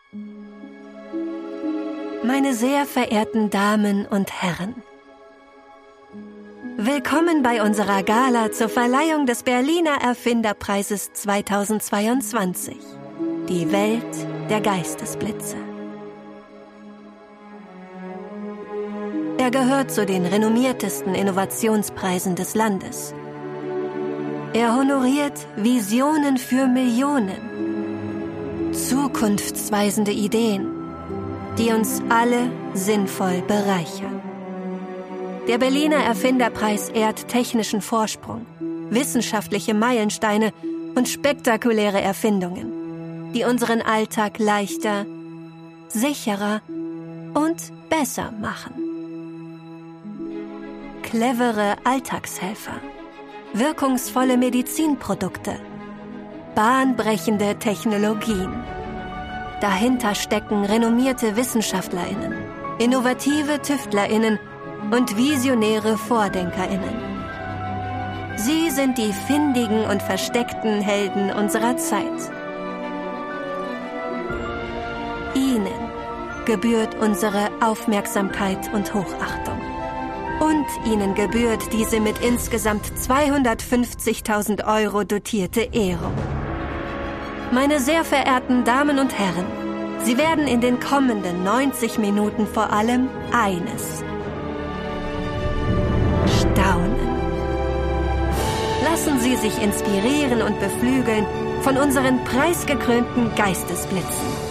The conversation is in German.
Meine sehr verehrten Damen und Herren, willkommen bei unserer Gala zur Verleihung des Berliner Erfinderpreises 2022. Die Welt der Geistesblitze. Er gehört zu den renommiertesten Innovationspreisen des Landes. Er honoriert Visionen für Millionen, zukunftsweisende Ideen, die uns alle sinnvoll bereichern. Der Berliner Erfinderpreis ehrt technischen Vorsprung, wissenschaftliche Meilensteine und spektakuläre Erfindungen, die unseren Alltag leichter, sicherer und besser machen. Clevere Alltagshelfer, wirkungsvolle Medizinprodukte, bahnbrechende Technologien. Dahinter stecken renommierte WissenschaftlerInnen, innovative TüftlerInnen und visionäre VordenkerInnen. Sie sind die findigen und versteckten Helden unserer Zeit. Ihnen gebührt unsere Aufmerksamkeit und Hochachtung. Und Ihnen gebührt diese mit insgesamt 250.000 € dotierte Ehrung. Meine sehr verehrten Damen und Herren, Sie werden in den kommenden 90 Minuten vor allem eines: staunen. Lassen Sie sich inspirieren und beflügeln von unseren preisgekrönten Geistesblitzen.